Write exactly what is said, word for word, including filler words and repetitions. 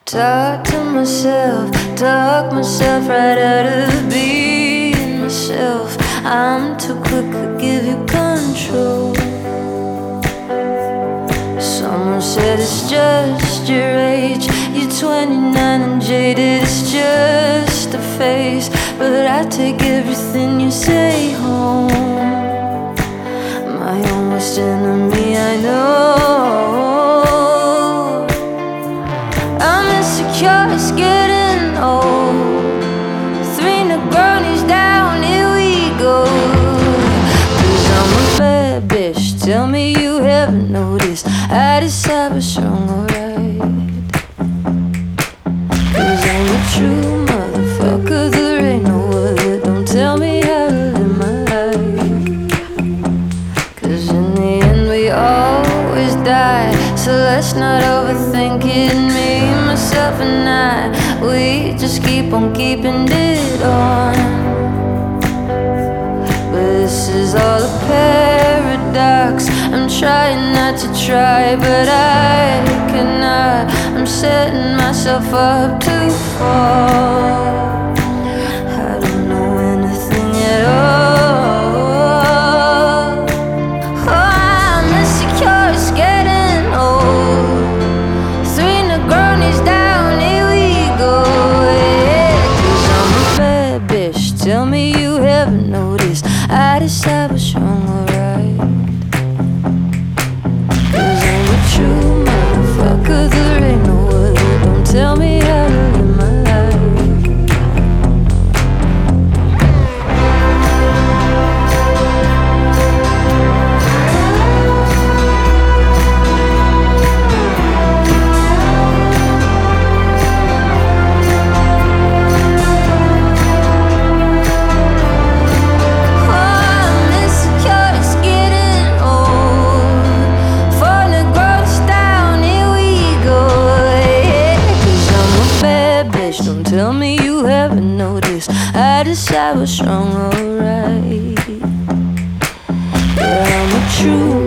Talk to myself, talk myself right out of being myself. I'm too quick to give you control. Someone said it's just your age. You're twenty-nine and jaded, it's just a phase. But I take everything you say home. My own worst enemy, I know. I'm insecure, it's getting old. Three Negronis down, here we go. Cause I'm a bad bitch, tell me you haven't noticed. I decide what's wrong or right. Cause I'm a true motherfucker, there ain't no other. Don't tell me how to live my life. Cause in the end we always die. So let's not overthink it. Me, myself and I, we just keep on keeping it on. But this is all a paradox. I'm trying not to try, but I cannot. I'm setting myself up to fall. I don't know anything at all. Oh, I'm insecure, it's getting old. Three Negronis down, here we go. Yeah, cause I'm a bad bitch, tell me you haven't noticed. I decide what's wrong or right. Cause I'm a true motherfucker, there ain't no other. Don't tell me how to live my life. Don't tell me you haven't noticed. I decide what's wrong or right. Yeah, I'm a true